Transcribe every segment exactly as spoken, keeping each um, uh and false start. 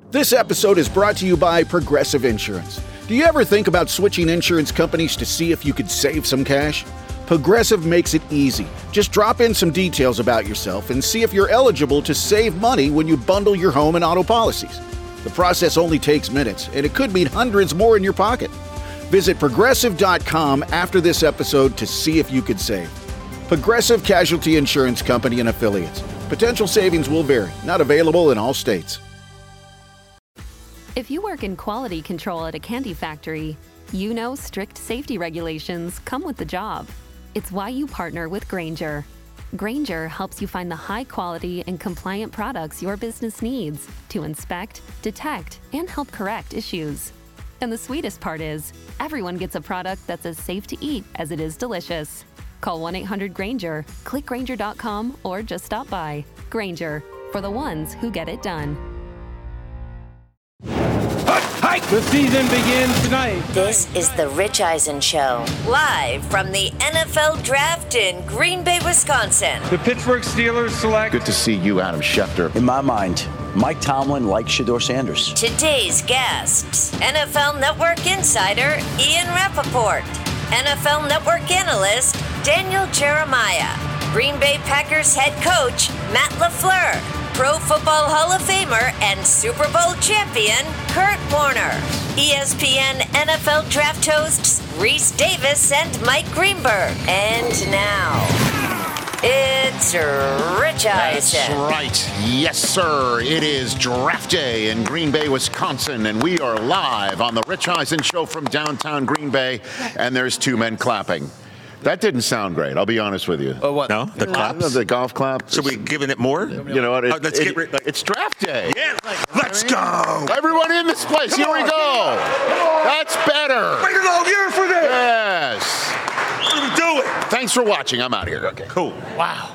This episode is brought to you by Progressive Insurance. Do you ever think about switching insurance companies to see if you could save some cash? Progressive makes it easy. Just drop in some details about yourself and see if you're eligible to save money when you bundle your home and auto policies. The process only takes minutes, and it could mean hundreds more in your pocket. Visit progressive dot com after this episode to see if you could save. Progressive Casualty Insurance Company and Affiliates. Potential savings will vary. Not available in all states. If you work in quality control at a candy factory, you know strict safety regulations come with the job. It's why you partner with Grainger. Grainger helps you find the high-quality and compliant products your business needs to inspect, detect, and help correct issues. And the sweetest part is, everyone gets a product that's as safe to eat as it is delicious. Call one eight hundred Grainger, click Grainger dot com, or just stop by. Grainger, for the ones who get it done. The season begins tonight. This is the Rich Eisen Show, live from the N F L Draft in Green Bay, Wisconsin. The Pittsburgh Steelers select. Good to see you, Adam Schefter. In my mind, Mike Tomlin likes Shedeur Sanders. Today's guests, N F L Network insider Ian Rappaport, N F L Network analyst Daniel Jeremiah, Green Bay Packers head coach Matt LaFleur, Pro Football Hall of Famer and Super Bowl champion Kurt Warner, E S P N N F L draft hosts Reese Davis and Mike Greenberg. And now, it's Rich Eisen. That's right. Yes, sir. It is draft day in Green Bay, Wisconsin, and we are live on the Rich Eisen Show from downtown Green Bay, and there's two men clapping. That didn't sound great, I'll be honest with you. Oh, what? No? The claps? The golf clap. So we giving it more? You know what? It, oh, let's it, get rid, like, it's draft day. Yeah, like, let's go. Everyone in this place, Come here on, we go. That's better. Wait a long year for this. Yes. We're going to do it. Thanks for watching. I'm out of here. Okay. Cool. Wow.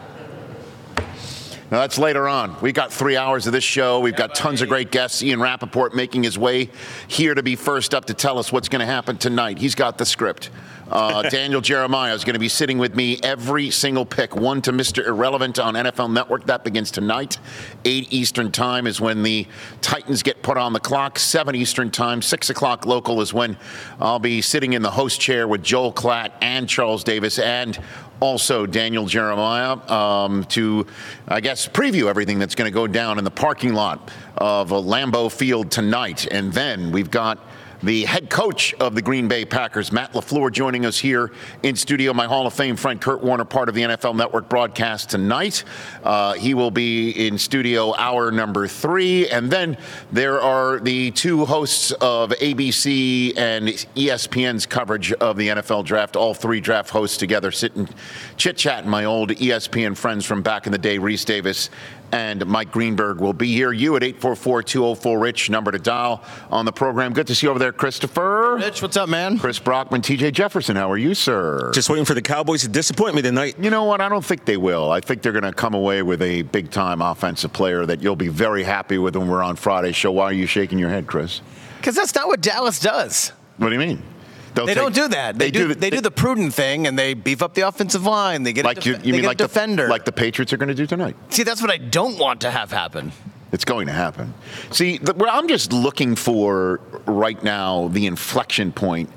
Now, that's later on. We got three hours of this show. We've got tons of great guests. Ian Rappaport making his way here to be first up to tell us what's going to happen tonight. He's got the script. Uh, Daniel Jeremiah is going to be sitting with me every single pick, one to Mister Irrelevant on N F L Network. That begins tonight. eight Eastern time is when the Titans get put on the clock. seven Eastern time, six o'clock local is when I'll be sitting in the host chair with Joel Klatt and Charles Davis and also Daniel Jeremiah um, to, I guess, preview everything that's going to go down in the parking lot of Lambeau Field tonight. And then we've got the head coach of the Green Bay Packers, Matt LaFleur, joining us here in studio. My Hall of Fame friend, Kurt Warner, part of the N F L Network broadcast tonight. Uh, he will be in studio hour number three. And then there are the two hosts of A B C and E S P N's coverage of the N F L Draft, all three draft hosts together, sitting chit-chatting. My old E S P N friends from back in the day, Reese Davis and Mike Greenberg, will be here. You at eight four four, two oh four, RICH, number to dial on the program. Good to see you over there, Christopher. Rich, what's up, man? Chris Brockman, T J Jefferson, how are you, sir? Just waiting for the Cowboys to disappoint me tonight. You know what? I don't think they will. I think they're going to come away with a big-time offensive player that you'll be very happy with when we're on Friday's show. Why are you shaking your head, Chris? Because that's not what Dallas does. What do you mean? They'll they take, don't do that. They, they do, do the, they do the prudent thing, and they beef up the offensive line. They get like a, def- you, you they mean get like a defender, the, like the Patriots are going to do tonight. See, that's what I don't want to have happen. It's going to happen. See, the, well, I'm just looking for right now the inflection point,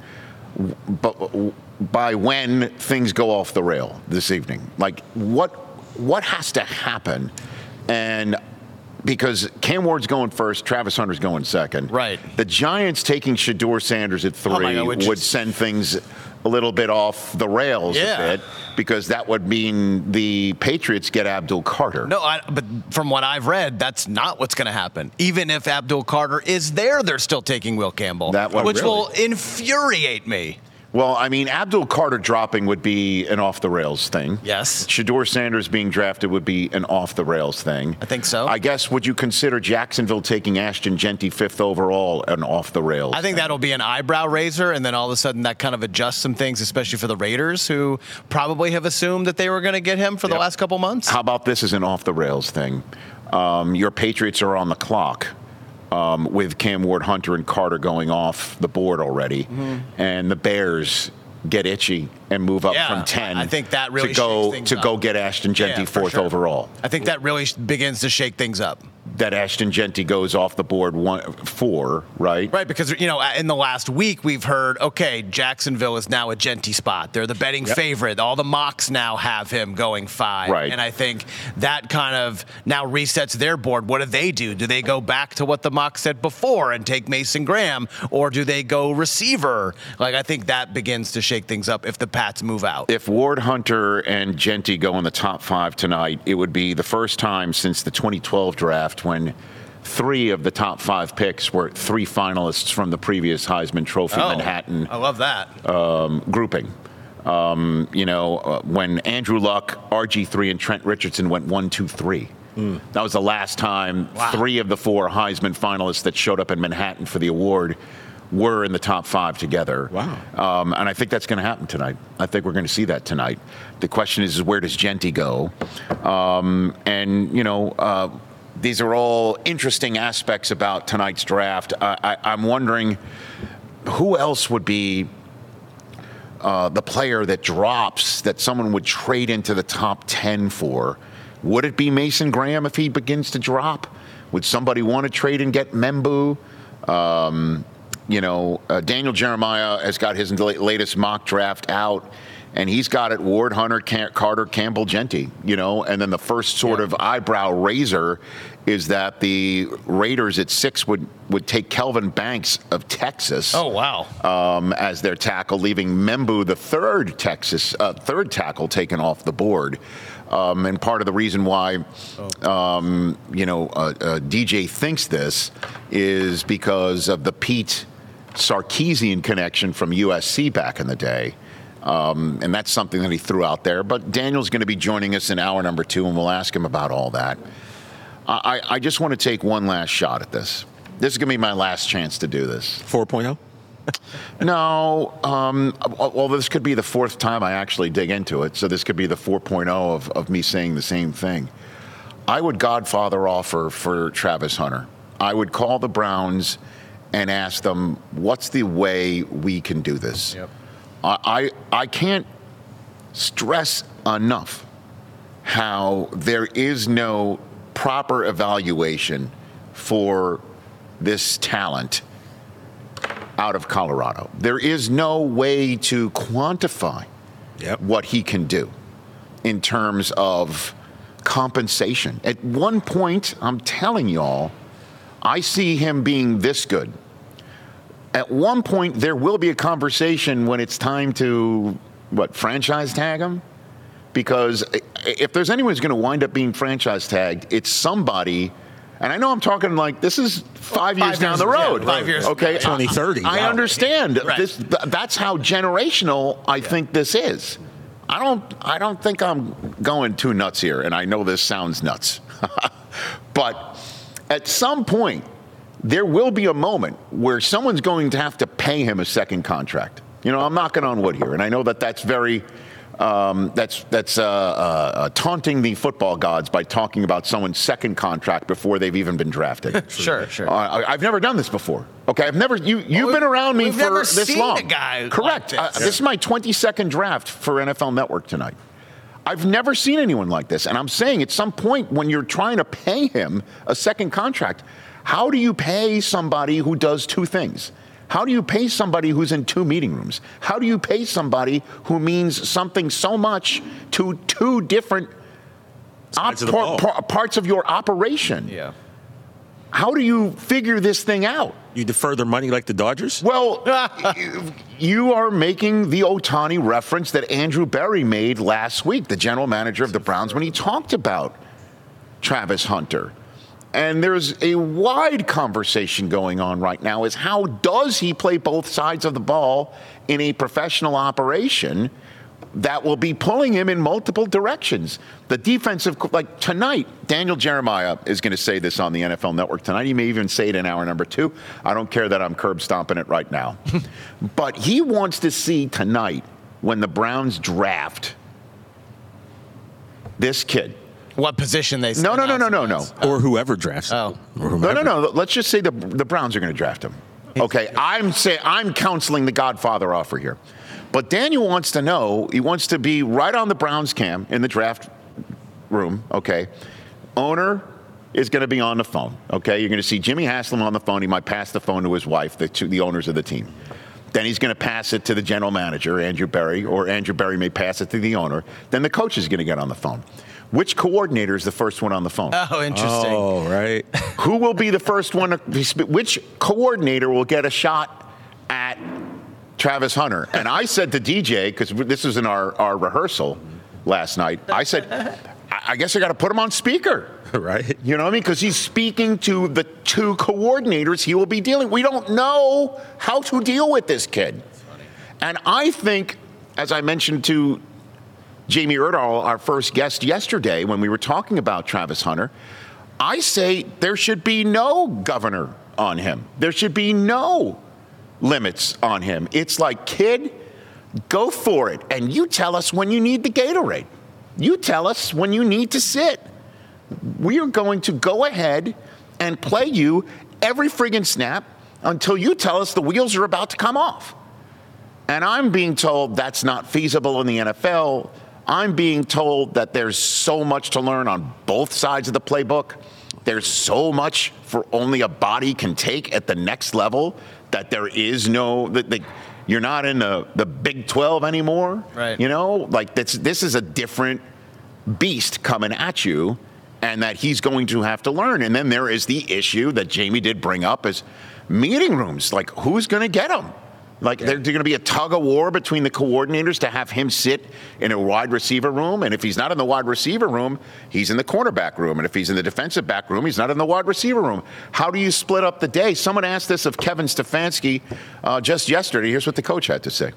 but by when things go off the rail this evening. Like what what has to happen, and. Because Cam Ward's going first, Travis Hunter's going second. Right. The Giants taking Shedeur Sanders at three oh God, would send things a little bit off the rails yeah. a bit, because that would mean the Patriots get Abdul Carter. No, I, but from what I've read, that's not what's going to happen. Even if Abdul Carter is there, they're still taking Will Campbell, that one, which really? will infuriate me. Well, I mean, Abdul Carter dropping would be an off-the-rails thing. Yes. Shedeur Sanders being drafted would be an off-the-rails thing. I think so. I guess, would you consider Jacksonville taking Ashton Jeanty fifth overall an off-the-rails I think thing? that'll be an eyebrow raiser, and then all of a sudden that kind of adjusts some things, especially for the Raiders, who probably have assumed that they were going to get him for Yep. the last couple months. How about this as an off-the-rails thing? Um, your Patriots are on the clock. Um, with Cam Ward, Hunter, and Carter going off the board already, mm-hmm. and the Bears get itchy and move up yeah, from ten. I think that really to go shakes things to up. go get Ashton Jeanty yeah, fourth sure. overall. I think that really begins to shake things up. that Ashton Jeanty goes off the board one, four, right? Right, because, you know, in the last week we've heard, okay, Jacksonville is now a Jeanty spot. They're the betting yep. favorite. All the mocks now have him going five. Right. And I think that kind of now resets their board. What do they do? Do they go back to what the mock said before and take Mason Graham, or do they go receiver? Like, I think that begins to shake things up if the Pats move out. If Ward Hunter and Jeanty go in the top five tonight, it would be the first time since the twenty twelve draft when three of the top five picks were three finalists from the previous Heisman Trophy oh, Manhattan I love that. Um, grouping. Um, you know, uh, when Andrew Luck, R G three, and Trent Richardson went one, two, three. Mm. That was the last time wow. three of the four Heisman finalists that showed up in Manhattan for the award were in the top five together. Wow. Um, and I think that's going to happen tonight. I think we're going to see that tonight. The question is, where does Jeanty go? Um, and, you know, uh, these are all interesting aspects about tonight's draft. I, I, I'm wondering who else would be uh, the player that drops that someone would trade into the top ten for. Would it be Mason Graham if he begins to drop? Would somebody want to trade and get Membu? Um, you know, uh, Daniel Jeremiah has got his latest mock draft out, and he's got it Ward, Hunter, Cam- Carter, Campbell, Jeanty, you know, and then the first sort yeah. of eyebrow raiser is that the Raiders at six would, would take Kelvin Banks of Texas. Oh, wow. Um, as their tackle, leaving Membu, the third Texas, uh, third tackle taken off the board. Um, and part of the reason why, um, you know, uh, uh, D J thinks this is because of the Pete Sarkisian connection from U S C back in the day. Um, and that's something that he threw out there. But Daniel's going to be joining us in hour number two, and we'll ask him about all that. I, I just want to take one last shot at this. This is going to be my last chance to do this. four point oh? No. Um, well, this could be the fourth time I actually dig into it, so this could be the four point oh of, of me saying the same thing. I would Godfather offer for Travis Hunter. I would call the Browns and ask them, what's the way we can do this? Yep. I, I can't stress enough how there is no proper evaluation for this talent out of Colorado. There is no way to quantify yep. what he can do in terms of compensation. At one point, I'm telling y'all, I see him being this good. At one point, there will be a conversation when it's time to, what, franchise tag him? Because if there's anyone who's going to wind up being franchise tagged, it's somebody. And I know I'm talking like this is five, five years, years down the road. Yeah, five years. Okay. twenty thirty. I, I wow. understand. Right. This, that's how generational I yeah. think this is. I don't, I don't think I'm going too nuts here. And I know this sounds nuts. But at some point, there will be a moment where someone's going to have to pay him a second contract. You know, I'm knocking on wood here. And I know that that's very... Um, that's that's uh, uh, taunting the football gods by talking about someone's second contract before they've even been drafted. Sure, sure. Uh, I've never done this before. Okay, I've never. You you've well, been around me we've for never this seen long. A guy Correct. Like this. Uh, this is my twenty-second draft for N F L Network tonight. I've never seen anyone like this, and I'm saying at some point when you're trying to pay him a second contract, how do you pay somebody who does two things? How do you pay somebody who's in two meeting rooms? How do you pay somebody who means something so much to two different op- par- par- parts of your operation? Yeah. How do you figure this thing out? You defer their money like the Dodgers? Well, you are making the Ohtani reference that Andrew Berry made last week, the general manager of the Browns, when he talked about Travis Hunter. And there's a wide conversation going on right now is how does he play both sides of the ball in a professional operation that will be pulling him in multiple directions? The defensive, like tonight, Daniel Jeremiah is going to say this on the N F L Network tonight. He may even say it in hour number two. I don't care that I'm curb stomping it right now. But he wants to see tonight when the Browns draft this kid. What position they No, no, no, no, no, no. Or whoever drafts him. Oh. Or whomever. No, no, no. Let's just say the the Browns are going to draft him. Okay, I'm say I'm counseling the Godfather offer here. But Daniel wants to know, he wants to be right on the Browns cam in the draft room, okay? Owner, is going to be on the phone, okay? You're going to see Jimmy Haslam on the phone. He might pass the phone to his wife, the, to the owners of the team. Then he's going to pass it to the general manager, Andrew Berry, or Andrew Berry may pass it to the owner. Then the coach is going to get on the phone. Which coordinator is the first one on the phone? Oh, interesting. Oh, right. Who will be the first one? To, which coordinator will get a shot at Travis Hunter? And I said to D J, because this was in our, our rehearsal last night, I said, I guess I got to put him on speaker. Right. You know what I mean? Because he's speaking to the two coordinators he will be dealing. We don't know how to deal with this kid. And I think, as I mentioned to Jamie Erdahl, our first guest yesterday, when we were talking about Travis Hunter, I say there should be no governor on him. There should be no limits on him. It's like, kid, go for it. And you tell us when you need the Gatorade. You tell us when you need to sit. We are going to go ahead and play you every friggin' snap until you tell us the wheels are about to come off. And I'm being told that's not feasible in the N F L. I'm being told that there's so much to learn on both sides of the playbook. There's so much for only a body can take at the next level that there is no, that the, you're not in the, the Big twelve anymore. Right. You know, like this, this is a different beast coming at you, and that he's going to have to learn. And then there is the issue that Jamie did bring up is meeting rooms. Like, who's going to get him? Like, yeah. there's going to be a tug of war between the coordinators to have him sit in a wide receiver room. And if he's not in the wide receiver room, he's in the cornerback room. And if he's in the defensive back room, he's not in the wide receiver room. How do you split up the day? Someone asked this of Kevin Stefanski uh, just yesterday. Here's what the coach had to say.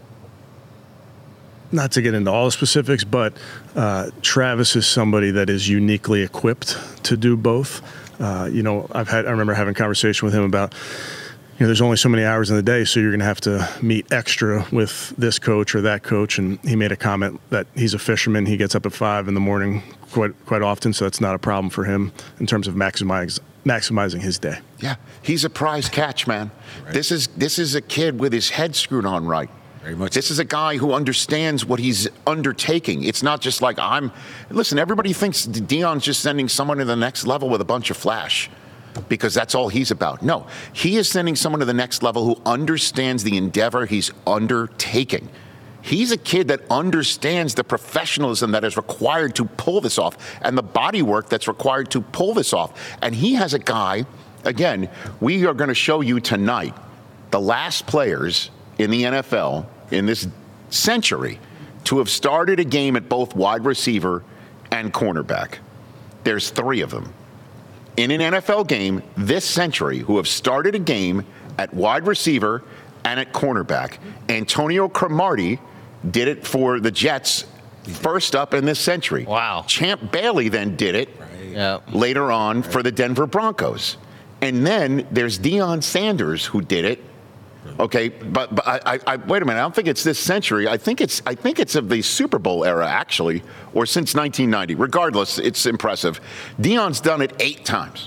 Not to get into all the specifics, but uh, Travis is somebody that is uniquely equipped to do both. Uh, you know, I've had I remember having a conversation with him about, you know, there's only so many hours in the day, so you're going to have to meet extra with this coach or that coach. And he made a comment that he's a fisherman. He gets up at five in the morning quite quite often, so that's not a problem for him in terms of maximize, maximizing his day. Yeah, he's a prize catch, man. Right. This is this is a kid with his head screwed on right. Very much. This is a guy who understands what he's undertaking. It's not just like I'm. Listen, everybody thinks Deion's just sending someone to the next level with a bunch of flash, because that's all he's about. No, he is sending someone to the next level who understands the endeavor he's undertaking. He's a kid that understands the professionalism that is required to pull this off and the body work that's required to pull this off. And he has a guy, again, we are going to show you tonight the last players in the N F L in this century to have started a game at both wide receiver and cornerback. There's three of them in an N F L game this century who have started a game at wide receiver and at cornerback. Antonio Cromartie did it for the Jets first up in this century. Wow. Champ Bailey then did it right. yep. later on right. for the Denver Broncos. And then there's Deion Sanders who did it. Okay, but, but I, I, wait a minute. I don't think it's this century. I think it's I think it's of the Super Bowl era, actually, or since nineteen ninety. Regardless, it's impressive. Deion's done it eight times.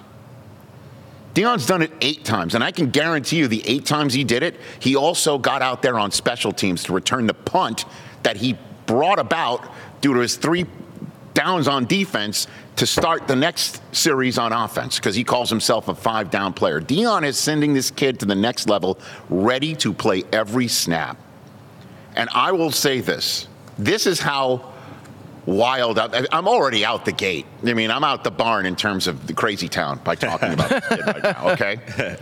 Deion's done it eight times, and I can guarantee you the eight times he did it, he also got out there on special teams to return the punt that he brought about due to his three downs on defense to start the next series on offense, because he calls himself a five-down player. Deion is sending this kid to the next level, ready to play every snap. And I will say this. This is how wild I, I'm already out the gate. I mean, I'm out the barn in terms of the crazy town by talking about the kid right now, okay?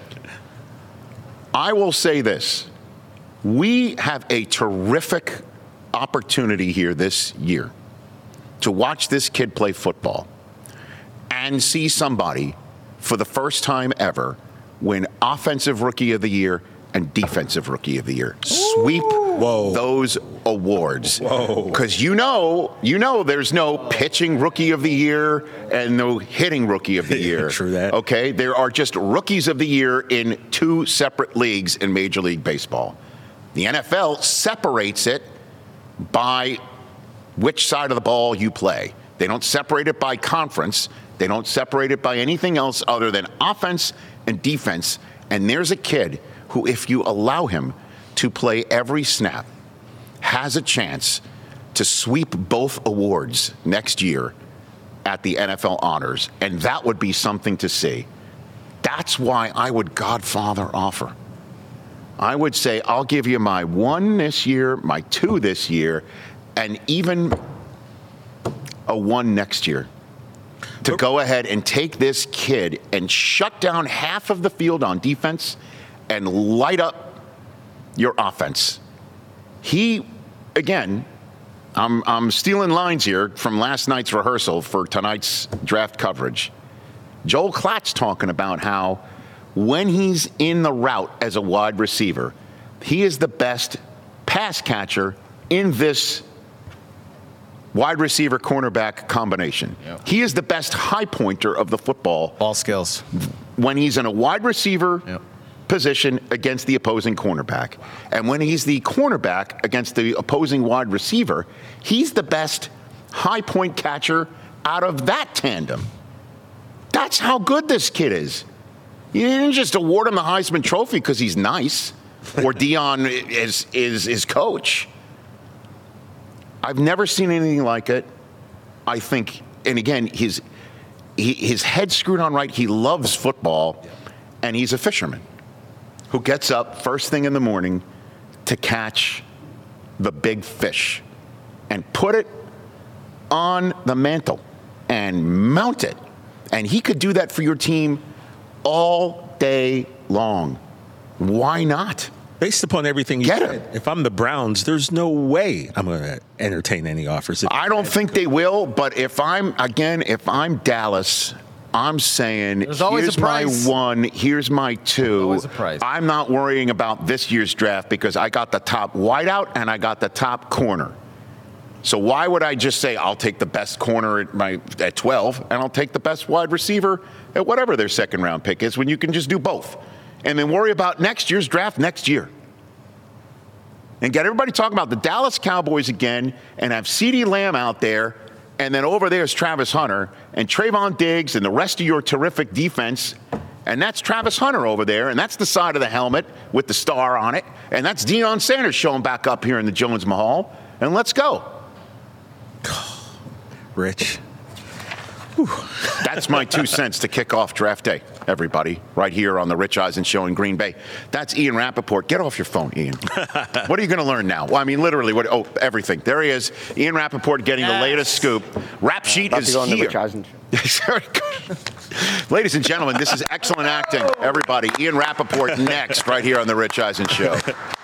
I will say this. We have a terrific opportunity here this year to watch this kid play football and see somebody for the first time ever win Offensive Rookie of the Year and Defensive Rookie of the Year. Sweep Whoa. those awards. Because you know, you know there's no pitching Rookie of the Year and no hitting Rookie of the Year. True that. Okay? There are just Rookies of the Year in two separate leagues in Major League Baseball. The N F L separates it by which side of the ball you play. They don't separate it by conference. They don't separate it by anything else other than offense and defense. And there's a kid who, if you allow him to play every snap, has a chance to sweep both awards next year at the N F L honors, and that would be something to see. That's why I would Godfather offer. I would say, I'll give you my one this year, my two this year, and even a one next year. To go ahead and take this kid and shut down half of the field on defense and light up your offense. He, again, I'm, I'm stealing lines here from last night's rehearsal for tonight's draft coverage. Joel Klatt's talking about how when he's in the route as a wide receiver, he is the best pass catcher in this wide receiver cornerback combination. Yep. He is the best high pointer of the football. Ball skills. When he's in a wide receiver yep. position against the opposing cornerback. And when he's the cornerback against the opposing wide receiver, he's the best high point catcher out of that tandem. That's how good this kid is. You didn't just award him the Heisman Trophy because he's nice or Dion is, is his coach. I've never seen anything like it. I think, and again, his he, his head's screwed on right. He loves football, and he's a fisherman who gets up first thing in the morning to catch the big fish and put it on the mantle and mount it. And he could do that for your team all day long. Why not? Based upon everything you Get said, him. if I'm the Browns, there's no way I'm going to entertain any offers. I don't think they will, but if I'm, again, if I'm Dallas, I'm saying, There's always here's a price. my one, here's my two. Always a price. I'm not worrying about this year's draft because I got the top wideout and I got the top corner. So why would I just say I'll take the best corner at my at twelve and I'll take the best wide receiver at whatever their second round pick is when you can just do both? And then worry about next year's draft next year. And get everybody talking about the Dallas Cowboys again and have CeeDee Lamb out there, and then over there is Travis Hunter and Trayvon Diggs and the rest of your terrific defense. And that's Travis Hunter over there, and that's the side of the helmet with the star on it. And that's Deion Sanders showing back up here in the Jones Mahal. And let's go. Rich. Whew. That's my two cents to kick off draft day, everybody, right here on the Rich Eisen Show in Green Bay. That's Ian Rappaport. Get off your phone, Ian. What are you going to learn now? Well, I mean, literally, what? Oh, everything. There he is, Ian Rappaport getting yes. the latest scoop. Rap sheet uh, is here. Ladies and gentlemen, this is excellent acting. Everybody, Ian Rappaport next, right here on the Rich Eisen Show.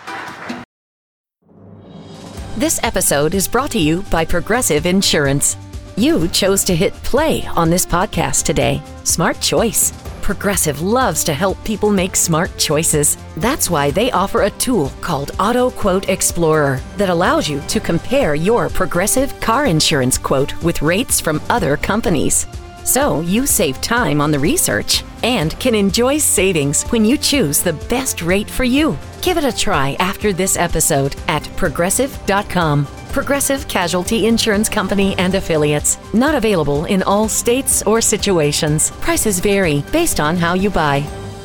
This episode is brought to you by Progressive Insurance. You chose to hit play on this podcast today. Smart choice. Progressive loves to help people make smart choices. That's why they offer a tool called Auto Quote Explorer that allows you to compare your Progressive car insurance quote with rates from other companies. So you save time on the research and can enjoy savings when you choose the best rate for you. Give it a try after this episode at progressive dot com. Progressive Casualty Insurance Company and Affiliates. Not available in all states or situations. Prices vary based on how you buy.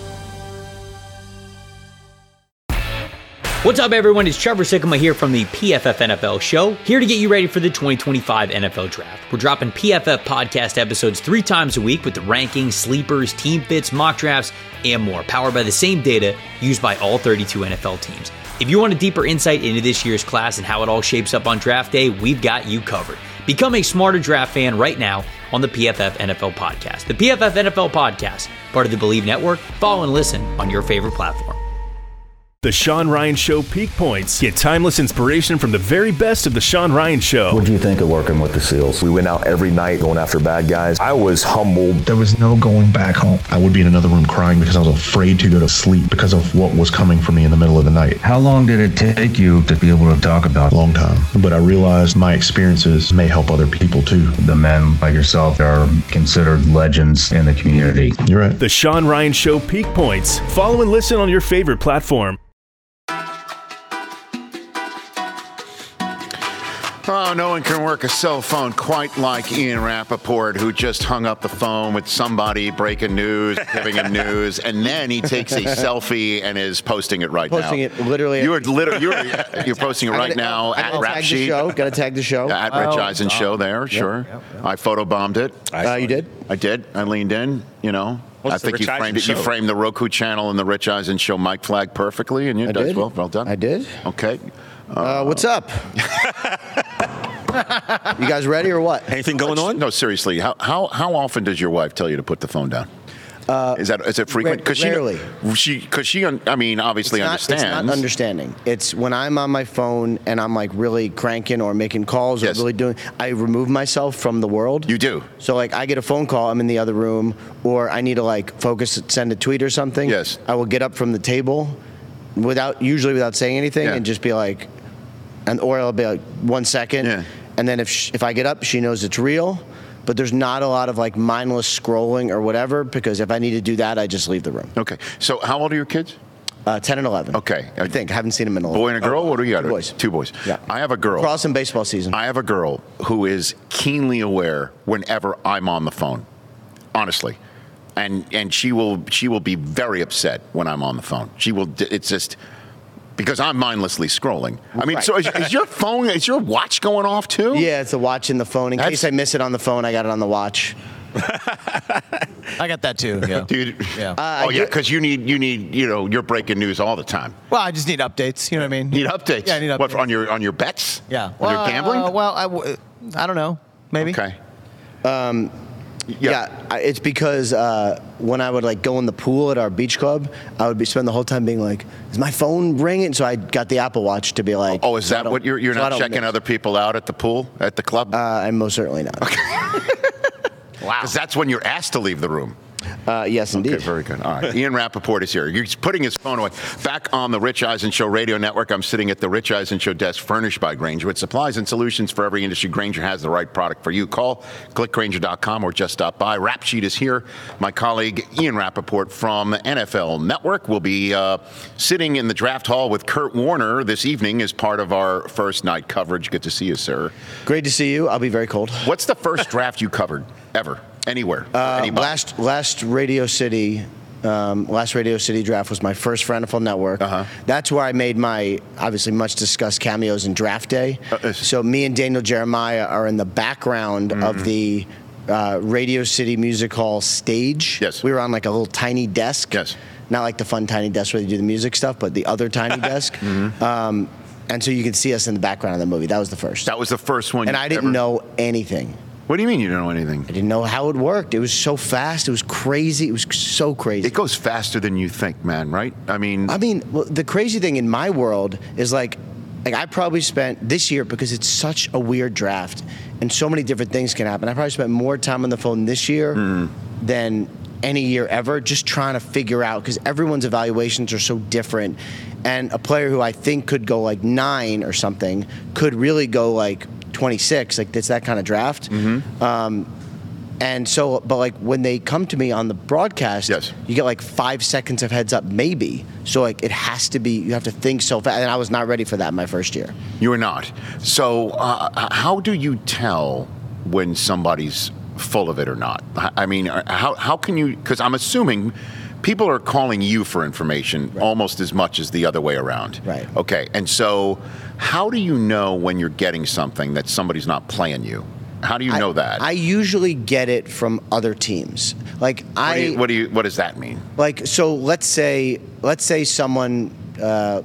What's up, everyone? It's Trevor Sikkema here from the P F F N F L Show, here to get you ready for the twenty twenty-five N F L Draft. We're dropping P F F podcast episodes three times a week with the rankings, sleepers, team fits, mock drafts, and more, powered by the same data used by all thirty-two N F L teams. If you want a deeper insight into this year's class and how it all shapes up on draft day, we've got you covered. Become a smarter draft fan right now on the P F F N F L Podcast. The P F F N F L Podcast, part of the Believe Network. Follow and listen on your favorite platform. The Sean Ryan Show Peak Points. Get timeless inspiration from the very best of The Sean Ryan Show. What do you think of working with the SEALs? We went out every night going after bad guys. I was humbled. There was no going back home. I would be in another room crying because I was afraid to go to sleep because of what was coming for me in the middle of the night. How long did it take you to be able to talk about it? A long time. But I realized my experiences may help other people too. The men like yourself are considered legends in the community. You're right. The Sean Ryan Show Peak Points. Follow and listen on your favorite platform. Oh, no one can work a cell phone quite like Ian Rappaport, who just hung up the phone with somebody breaking news, giving him news, and then he takes a selfie and is posting it right posting now. Posting it literally. You are literally you're, you're posting it right gotta, now I at Rap Sheet. Got to tag the show. At Rich oh, Eisen Show there, yep, sure. Yep, yep. I photobombed it. Uh, you did? I did. I leaned in, you know. What's I think you framed it. Show? You framed the Roku channel and the Rich Eisen Show mic flag perfectly, and you I did did. well. Well done. I did. Okay. Uh, uh, what's up? You guys ready or what? Anything going on? No, seriously. How how how often does your wife tell you to put the phone down? Uh, is that is it frequent? Because rarely. She because she, she I mean obviously it's not, understands. It's not understanding. It's when I'm on my phone and I'm like really cranking or making calls or yes. really doing. I remove myself from the world. You do. So like I get a phone call, I'm in the other room, or I need to like focus, send a tweet or something. Yes. I will get up from the table, without usually without saying anything, yeah. and just be like, and or I'll be like one second, yeah. and then if she, if I get up, she knows it's real. But there's not a lot of like mindless scrolling or whatever, because if I need to do that, I just leave the room. Okay. So how old are your kids? Uh, ten and eleven. Okay. I think. I haven't seen them in a boy and a girl? Oh, what do you got? Two boys. Two boys. Yeah. I have a girl. Crossing baseball season. I have a girl who is keenly aware whenever I'm on the phone, honestly. And and she will she will be very upset when I'm on the phone. She will, it's just... Because I'm mindlessly scrolling. I mean, right. so is, is your phone, is your watch going off too? Yeah, it's a watch in the phone. In That's, case I miss it on the phone, I got it on the watch. I got that too. Yeah. Dude. Yeah. Uh, oh yeah, because you need you need you know you're breaking news all the time. Well, I just need updates. You know what I mean? Need updates. Yeah, I need updates. What on your on your bets? Yeah. On well, your gambling? Uh, well, I, w- I don't know. Maybe. Okay. Um, yeah. yeah, I- it's because uh, when I would like go in the pool at our beach club, I would be spend the whole time being like, "Is my phone ringing?" So I got the Apple Watch to be like, Oh, is so that what you're you're so I not don't checking miss. other people out at the pool at the club? Uh, I'm most certainly not. Wow. Because that's when you're asked to leave the room. Uh, yes, indeed. Okay, very good. All right. Ian Rappaport is here. He's putting his phone away. Back on the Rich Eisen Show radio network, I'm sitting at the Rich Eisen Show desk furnished by Grainger. With supplies and solutions for every industry, Grainger has the right product for you. Call, click Grainger dot com or just stop by. Rap Sheet is here. My colleague Ian Rappaport from N F L Network will be uh, sitting in the draft hall with Kurt Warner this evening as part of our first night coverage. Good to see you, sir. Great to see you. I'll be very cold. What's the first draft you covered ever? Anywhere? Uh, last last Radio City, um, last Radio City draft was my first for N F L Network. Uh-huh. That's where I made my obviously much discussed cameos in Draft Day. Uh, so me and Daniel Jeremiah are in the background mm-hmm. of the uh, Radio City Music Hall stage. Yes. We were on like a little tiny desk. Yes. Not like the fun tiny desk where they do the music stuff, but the other tiny desk. Mm-hmm. Um, and so you could see us in the background of the movie. That was the first. That was the first one. And you I didn't ever... know anything. What do you mean you don't know anything? I didn't know how it worked. It was so fast. It was crazy. It was so crazy. It goes faster than you think, man, right? I mean... I mean, well, the crazy thing in my world is like, like I probably spent this year, because it's such a weird draft and so many different things can happen. I probably spent more time on the phone this year mm. than any year ever, just trying to figure out, because everyone's evaluations are so different. And a player who I think could go like nine or something could really go like twenty-six. Like it's that kind of draft. Mm-hmm. Um, and so, but like when they come to me on the broadcast, yes. you get like five seconds of heads up, maybe. So like it has to be, you have to think so fast. And I was not ready for that in my first year. You were not. So uh, how do you tell when somebody's full of it or not? I mean, how how can you, because I'm assuming people are calling you for information right. almost as much as the other way around. Right. Okay. And so how do you know when you're getting something that somebody's not playing you? How do you know I, that? I usually get it from other teams. Like what I, do you, what do you, what does that mean? Like, so let's say, let's say someone, uh,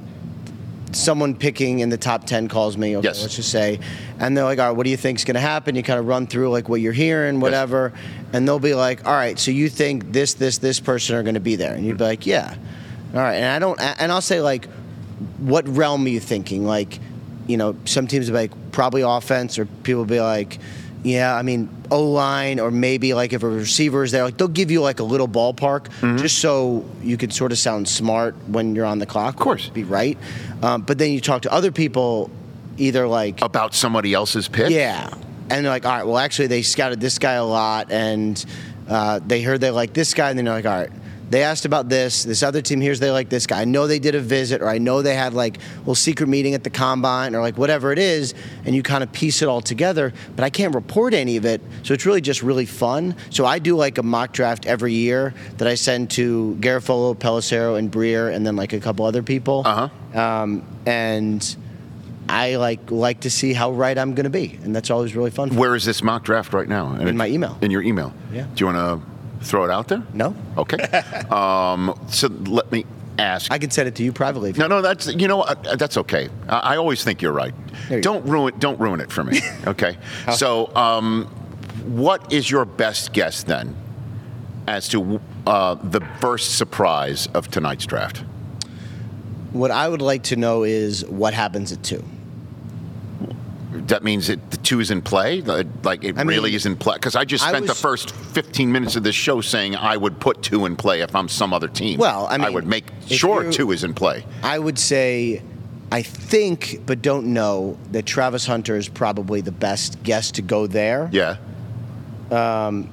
someone picking in the top ten calls me. Okay, yes. Let's just say, and they're like, all right, what do you think's going to happen? You kind of run through like what you're hearing, whatever, yes. and they'll be like, all right, so you think this, this, this person are going to be there, and you'd be like, yeah, all right, and I don't, and I'll say like, what realm are you thinking? Like, you know, some teams will be like probably offense, or people will be like, yeah, I mean, O-line, or maybe like if a receiver is there, like they'll give you like a little ballpark mm-hmm. just so you can sort of sound smart when you're on the clock. Of course. Be right. Um, but then you talk to other people either like... About somebody else's pick? Yeah. And they're like, all right, well, actually they scouted this guy a lot and uh, they heard they like this guy, and then they're like, all right, they asked about this. This other team hears they like this guy. I know they did a visit, or I know they had like a little secret meeting at the combine, or like whatever it is, and you kind of piece it all together. But I can't report any of it, so it's really just really fun. So I do like a mock draft every year that I send to Garofalo, Pelissero, and Breer, and then like a couple other people. Uh huh. Um, and I like like to see how right I'm going to be, and that's always really fun. Where is this mock draft right now? In my email. In your email. Yeah. Do you want to throw it out there? No. Okay. um, so let me ask. I can send it to you privately. If no, you no, that's you know what, that's okay. I, I always think you're right. You don't go. ruin don't ruin it for me. Okay. So, um, what is your best guess then, as to uh, the first surprise of tonight's draft? What I would like to know is what happens at two. That means that the two is in play? Like it I really mean, is in play? Because I just I spent the was- first fifteen minutes of this show saying I would put two in play if I'm some other team. Well, I mean, would make if sure you- two is in play. I would say, I think, but don't know, that Travis Hunter is probably the best guess to go there. Yeah. Um,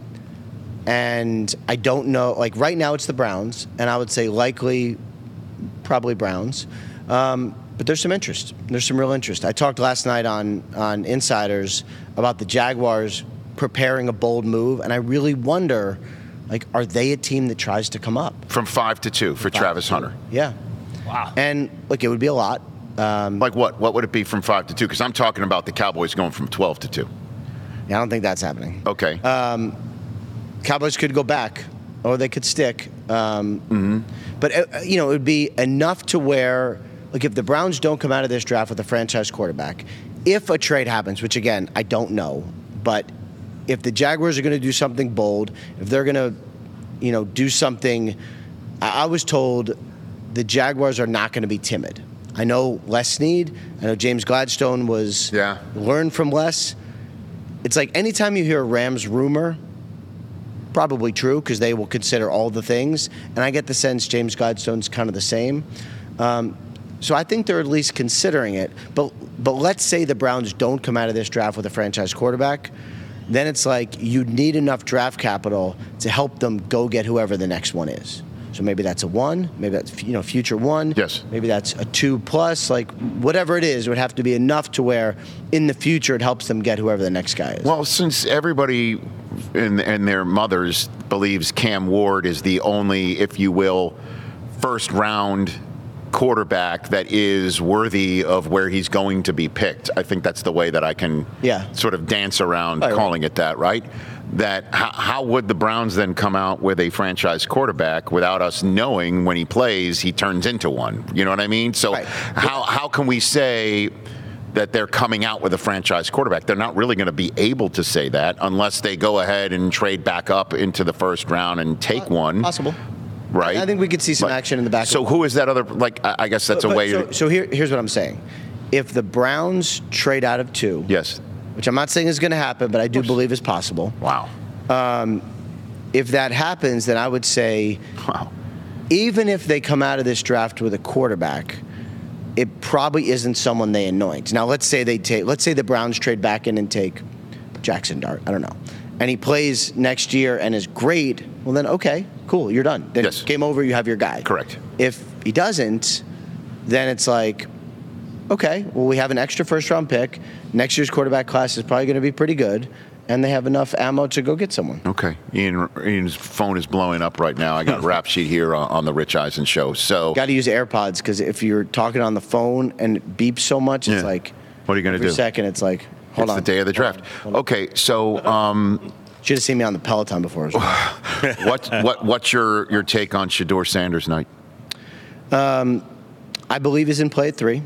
and I don't know, like right now it's the Browns, and I would say likely, probably Browns. Um, but there's some interest. There's some real interest. I talked last night on, on Insiders about the Jaguars preparing a bold move, and I really wonder, like, are they a team that tries to come up? From five to two for Travis Hunter. Yeah. Wow. And, look, it would be a lot. Um, like what? What would it be from five to two? Because I'm talking about the Cowboys going from twelve to two. Yeah, I don't think that's happening. Okay. Um, Cowboys could go back, or they could stick. Um, mm-hmm. But, uh, you know, it would be enough to where, like, if the Browns don't come out of this draft with a franchise quarterback, if a trade happens, which, again, I don't know, but if the Jaguars are going to do something bold, if they're going to, you know, do something, I, I was told the Jaguars are not going to be timid. I know Les Snead. I know James Gladstone was yeah. learned from Les. It's like anytime you hear a Rams rumor, probably true because they will consider all the things. And I get the sense James Gladstone's kind of the same. Um, so I think they're at least considering it. But but let's say the Browns don't come out of this draft with a franchise quarterback. Then it's like you need enough draft capital to help them go get whoever the next one is. So maybe that's a one, maybe that's, you know, future one. Yes. Maybe that's a two plus, like whatever it is, it would have to be enough to where in the future it helps them get whoever the next guy is. Well, since everybody and, and their mothers believes Cam Ward is the only, if you will, first round quarterback that is worthy of where he's going to be picked. I think that's the way that I can yeah. sort of dance around right, calling right. it that, right? That how, how would the Browns then come out with a franchise quarterback without us knowing when he plays he turns into one? You know what I mean? So right. how how can we say that they're coming out with a franchise quarterback? They're not really going to be able to say that unless they go ahead and trade back up into the first round and take uh, one. Possible. Right. I think we could see some but, action in the back. So who is that other? Like I I guess that's but, a way. So, to, so here, here's what I'm saying: if the Browns trade out of two, yes, which I'm not saying is going to happen, but I do believe is possible. Wow. Um, if that happens, then I would say, wow. Even if they come out of this draft with a quarterback, it probably isn't someone they anoint. Now, let's say they take, let's say the Browns trade back in and take Jackson Dart. I don't know, and he plays next year and is great. Well, then okay, cool, you're done. Then yes. Game over. You have your guy. Correct. If he doesn't, then it's like, okay, well, we have an extra first-round pick. Next year's quarterback class is probably going to be pretty good, and they have enough ammo to go get someone. Okay. Ian, Ian's phone is blowing up right now. I got a rap sheet here on, on the Rich Eisen show. So got to use AirPods because if you're talking on the phone and it beeps so much, it's yeah. like what are you going to do? Every second, it's like hold it's on. It's the day of the draft. Hold on, hold on. Okay, so um, should have seen me on the Peloton before. what what what's your your take on Shedeur Sanders night? Um, I believe he's in play at three.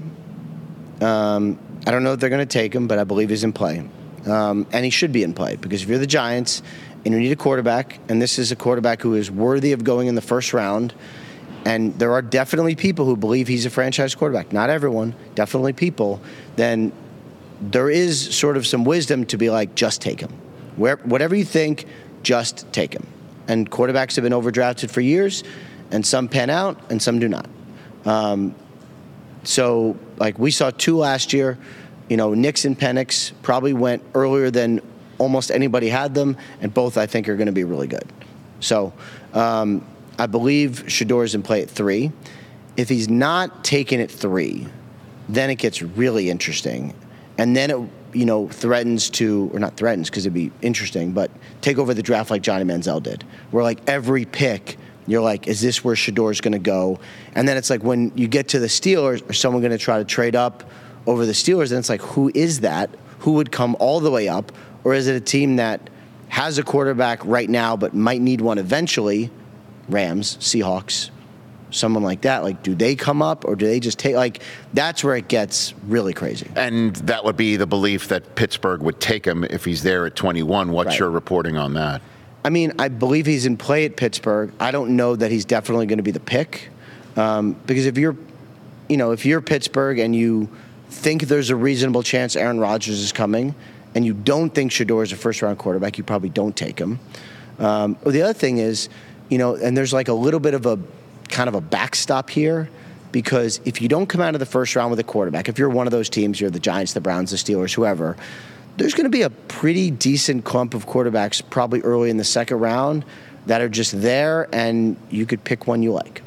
Um, I don't know if they're going to take him, but I believe he's in play. Um, and he should be in play because if you're the Giants and you need a quarterback, and this is a quarterback who is worthy of going in the first round, and there are definitely people who believe he's a franchise quarterback, not everyone, definitely people, then there is sort of some wisdom to be like, just take him. Where, whatever you think, just take him. And quarterbacks have been overdrafted for years, and some pan out and some do not. Um, so, like, we saw two last year. You know, Nix and Penix probably went earlier than almost anybody had them, and both, I think, are going to be really good. So, um, I believe Shedor's in play at three. If he's not taken at three, then it gets really interesting. And then it, you know, threatens to, or not threatens because it'd be interesting, but take over the draft like Johnny Manziel did, where like every pick, you're like, is this where Shedor's going to go? And then it's like when you get to the Steelers, is someone going to try to trade up over the Steelers? And it's like, who is that? Who would come all the way up? Or is it a team that has a quarterback right now but might need one eventually? Rams, Seahawks, someone like that. Like, do they come up or do they just take, like, that's where it gets really crazy. And that would be the belief that Pittsburgh would take him if he's there at twenty-one. What's Right. your reporting on that? I mean, I believe he's in play at Pittsburgh. I don't know that he's definitely going to be the pick. Um, because if you're, you know, if you're Pittsburgh and you think there's a reasonable chance Aaron Rodgers is coming and you don't think Shedor is a first-round quarterback, you probably don't take him. Um, the other thing is, you know, and there's like a little bit of a kind of a backstop here, because if you don't come out of the first round with a quarterback, if you're one of those teams, you're the Giants, the Browns, the Steelers, whoever, there's going to be a pretty decent clump of quarterbacks probably early in the second round that are just there, and you could pick one you like.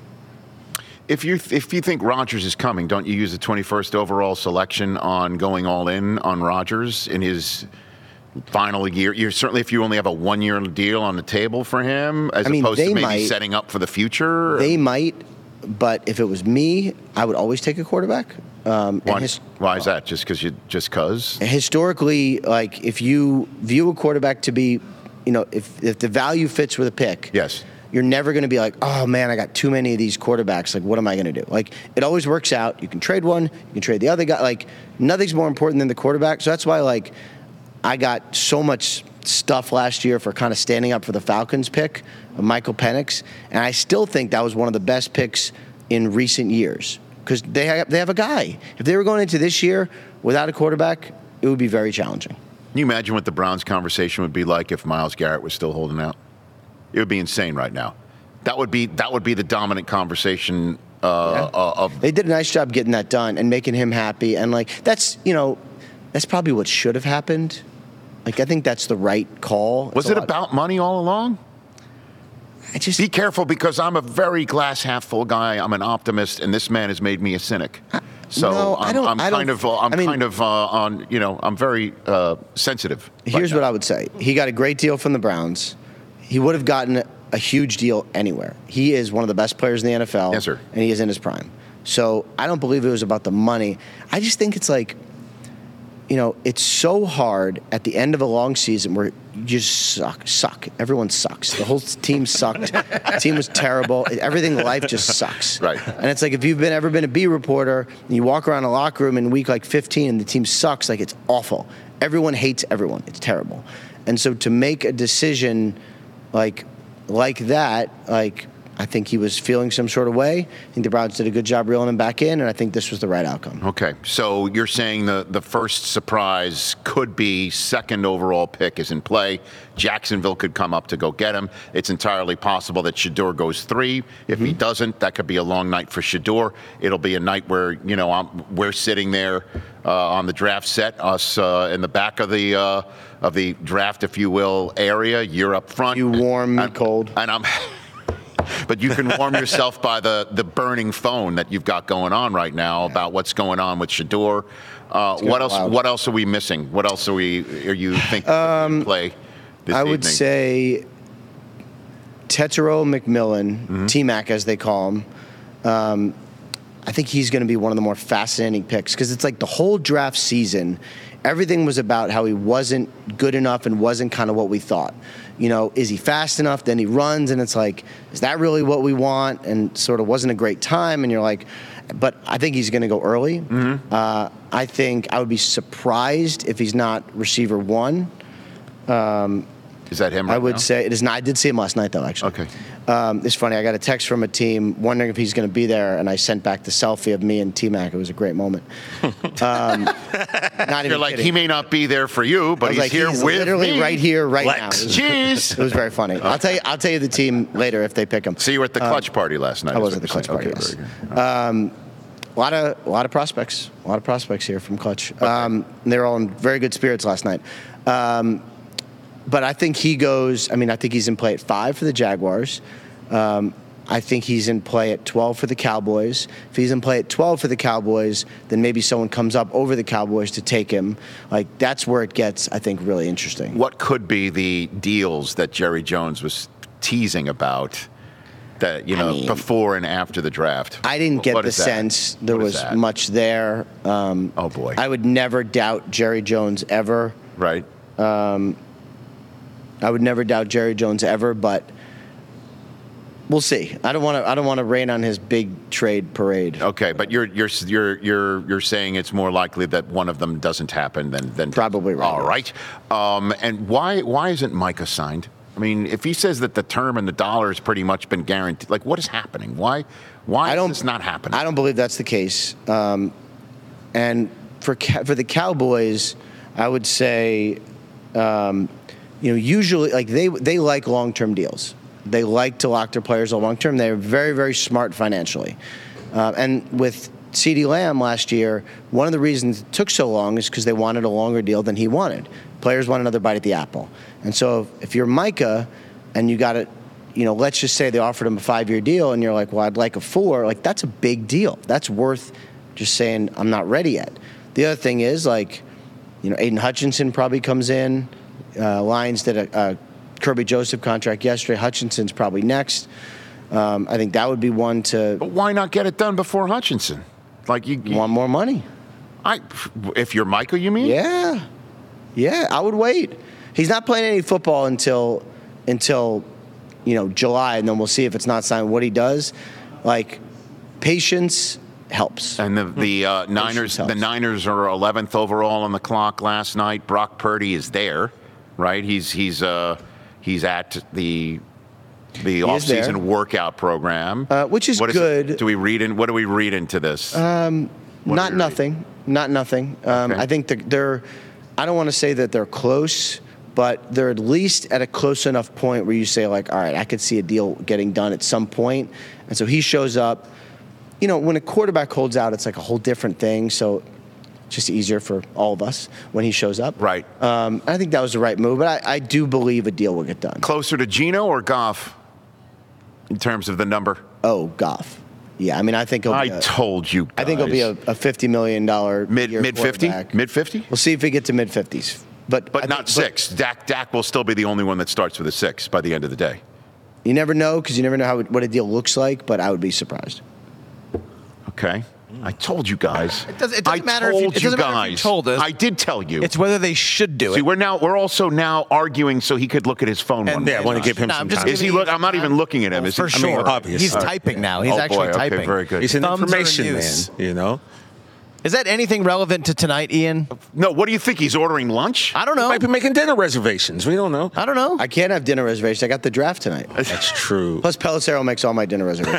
If you if you think Rodgers is coming, don't you use the twenty-first overall selection on going all in on Rodgers in his final year? You're certainly, if you only have a one-year deal on the table for him, as I mean, opposed to they maybe might- setting up for the future. They might, but if it was me, I would always take a quarterback. Um, and Why, his- why is that? Just because you just cause? historically, like if you view a quarterback to be, you know, if if the value fits with a pick, yes, you're never going to be like, oh man, I got too many of these quarterbacks. Like, what am I going to do? Like, it always works out. You can trade one, you can trade the other guy. Like, nothing's more important than the quarterback. So that's why, like, I got so much stuff last year for kind of standing up for the Falcons pick of Michael Penix, and I still think that was one of the best picks in recent years because they have, they have a guy. If they were going into this year without a quarterback, it would be very challenging. Can you imagine what the Browns conversation would be like if Myles Garrett was still holding out? It would be insane right now. That would be that would be the dominant conversation uh, Yeah. uh, of. They did a nice job getting that done and making him happy, and like that's you know that's probably what should have happened. Like, I think that's the right call. Was It's a it lot- about money all along? I just be careful because I'm a very glass half full guy. I'm an optimist, and this man has made me a cynic. So no, I'm, I don't- I'm I don't- kind of uh, I'm I mean- kind of uh, on. You know, I'm very uh, sensitive. Here's what I would say. He got a great deal from the Browns. He would have gotten a huge deal anywhere. He is one of the best players in the N F L. Yes, sir. And he is in his prime. So I don't believe it was about the money. I just think it's like, you know, it's so hard at the end of a long season where you just suck, suck. Everyone sucks. The whole team sucked. The team was terrible. Everything in life just sucks. Right. And it's like if you've been ever been a B reporter and you walk around a locker room in week like fifteen and the team sucks, like it's awful. Everyone hates everyone. It's terrible. And so to make a decision like like that, like I think he was feeling some sort of way. I think the Browns did a good job reeling him back in, and I think this was the right outcome. Okay, so you're saying the, the first surprise could be second overall pick is in play. Jacksonville could come up to go get him. It's entirely possible that Shedeur goes three. If Mm-hmm. he doesn't, that could be a long night for Shedeur. It'll be a night where, you know, I'm, we're sitting there uh, on the draft set, us uh, in the back of the uh, of the draft, if you will, area. You're up front. You warm, me and, cold. And I'm... But you can warm yourself by the, the burning phone that you've got going on right now about what's going on with Shedeur. Uh, what else? loud. What else are we missing? What else are we? Are you thinking Um, play this I would evening? say Tetero McMillan, Mm-hmm. T-Mac as they call him. Um, I think he's going to be one of the more fascinating picks because it's like the whole draft season, everything was about how he wasn't good enough and wasn't kind of what we thought. You know, is he fast enough? Then he runs, and it's like, is that really what we want? And sort of wasn't a great time, and you're like, but I think he's going to go early. Mm-hmm. Uh, I think I would be surprised if he's not receiver one. Um, Is that him? I right would now? say it is not. I did see him last night, though. Actually, Okay. Um, it's funny. I got a text from a team wondering if he's going to be there, and I sent back the selfie of me and T-Mac. It was a great moment. Um, not even You're like, kidding. he may not be there for you, I but was he's like, here he's with literally me. right here, right Lex. now. It was, Jeez. it was very funny. I'll tell you. I'll tell you the team later if they pick him. So you were at the Um, clutch party last night. I is was what at the you're clutch party. saying. Yes. Okay, very good. Um, a lot of a lot of prospects, a lot of prospects here from Clutch. Um, they were all in very good spirits last night. Um, but I think he goes. I mean, I think he's in play at five for the Jaguars. Um, I think he's in play at twelve for the Cowboys. If he's in play at twelve for the Cowboys, then maybe someone comes up over the Cowboys to take him. Like, that's where it gets, I think, really interesting. What could be the deals that Jerry Jones was teasing about that, you know, I mean, before and after the draft? I didn't get what the sense there what was much there. Um, oh, boy. I would never doubt Jerry Jones ever. Right. Um, I would never doubt Jerry Jones ever, but we'll see. I don't want to. I don't want to rain on his big trade parade. Okay, but you're you're you're you're you're saying it's more likely that one of them doesn't happen than than probably right. All right. Um, and why why isn't Micah signed? I mean, if he says that the term and the dollar has pretty much been guaranteed, like what is happening? Why why I don't, is this not happening? I don't believe that's the case. Um, and for for the Cowboys, I would say, um, you know, usually like they they like long term deals. They like to lock their players on long term. They're very, very smart financially. Uh, and with CeeDee Lamb last year, one of the reasons it took so long is because they wanted a longer deal than he wanted. Players want another bite at the apple. And so if you're Micah and you got it, you know, let's just say they offered him a five-year deal and you're like, well, I'd like a four. Like, that's a big deal. That's worth just saying I'm not ready yet. The other thing is, like, you know, Aiden Hutchinson probably comes in. Uh, Lions did a, a Kirby Joseph contract yesterday. Hutchinson's probably next. Um, I think that would be one to. But why not get it done before Hutchinson? Like you, you want more money. I, if you're Michael, you mean? Yeah, yeah. I would wait. He's not playing any football until until you know July, and then we'll see if it's not signed what he does. Like, patience helps. And the the uh, Niners, the Niners are eleventh overall on the clock last night. Brock Purdy is there, right? He's he's uh. He's at the the off-season workout program, uh, which is what good. Is, do we read in? What do we read into this? Um, not nothing. Read? Not nothing. Um, okay. I think they're, they're. I don't want to say that they're close, but they're at least at a close enough point where you say, like, all right, I could see a deal getting done at some point. And so he shows up. You know, when a quarterback holds out, it's like a whole different thing. So. Just easier for all of us when he shows up. Right. Um, I think that was the right move, but I, I do believe a deal will get done. Closer to Geno or Goff in terms of the number? Oh, Goff. Yeah, I mean, I think he'll I be a, told you guys. I think he'll be a, a fifty million dollars mid mid fifty? Mid fifty? We'll see if we get to mid fifties. But but I not think, six. But, Dak Dak will still be the only one that starts with a six by the end of the day. You never know because you never know how what a deal looks like, but I would be surprised. Okay. I told you guys. It, does, it doesn't I matter told if you, it you doesn't guys. matter if you told us. I did tell you. It's whether they should do See, it. we're now we're also now arguing so he could look at his phone. And one yeah, I want to give him no, some I'm just time. Is he look? I'm not even looking at him. Oh, Is for he, sure. I mean, obvious. He's Uh, typing now. He's oh, actually boy, typing. Okay, very good. He's an Thumbs are information in man, use. you know. Is that anything relevant to tonight, Ian? No. What do you think? He's ordering lunch? I don't know. Might be making dinner reservations. We don't know. I don't know. I can't have dinner reservations. I got the draft tonight. That's true. Plus, Pelissero makes all my dinner reservations.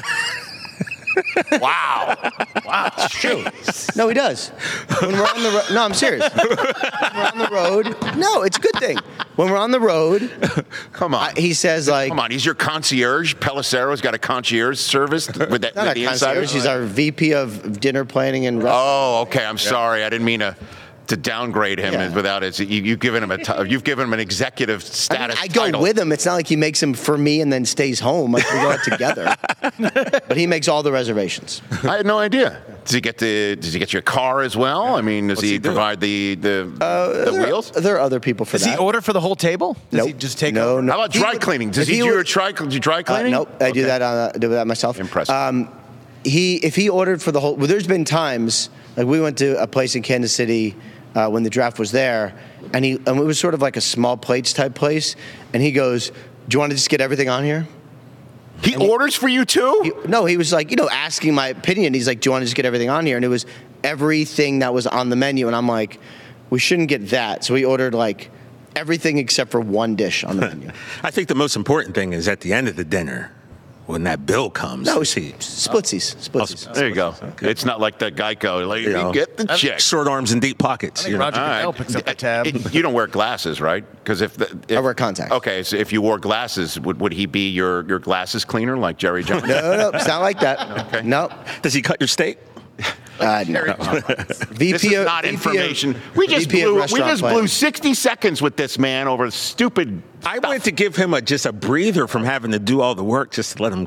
Wow. Wow. It's true. No, he does. When we're on the road. No, I'm serious. When we're on the road. No, it's a good thing. When we're on the road. Come on. I, he says, like. Come on. He's your concierge. Pelissero's got a concierge service with, that, Not with the a concierge. insiders. He's our V P of dinner planning and. Oh, okay. I'm sorry. I didn't mean to. To downgrade him Yeah. without his, you, you've given him a, t- you've given him an executive status. I, mean, I go title. with him. It's not like he makes them for me and then stays home. Like, we go out together. But he makes all the reservations. I had no idea. Does he get the? Does he get your car as well? I mean, does What's he, he do? provide the the, Uh, the there, wheels? There are other people for Does that. he order for the whole table? Does Nope. he just take no, over? no. How about He dry would- cleaning? Does if he, he do would- your dry, dry Uh, cleaning? nope, I do that. On, I do that myself. Impressive. Um, he, if he ordered for the whole, well, there's been times like we went to a place in Kansas City uh, when the draft was there, and he, and it was sort of like a small plates type place, and he goes, "Do you want to just get everything on here?" He And he- orders for you too? He, no, he was like, you know, asking my opinion. He's like, "Do you want to just get everything on here?" And it was everything that was on the menu, and I'm like, we shouldn't get that. So we ordered like everything except for one dish on the menu. I think the most important thing is at the end of the dinner, when that bill comes. No, see, splitsies, splitsies. There you go. It's not like the Geico. Like, You know, get the check. short arms and deep pockets. think You know? Roger All Goodell right. picks up the tab. It- you don't wear glasses, right? Because if, the, if I wear contacts. Okay, so if you wore glasses, would, would he be your, your glasses cleaner like Jerry Jones? No, no, it's not like that. Okay. No. Does he cut your steak? Uh, no. V P This is of- not V P of- information. We just V P of blew we restaurant just blew planning. sixty seconds with this man over stupid. I wanted to give him a just a breather from having to do all the work, just to let him c-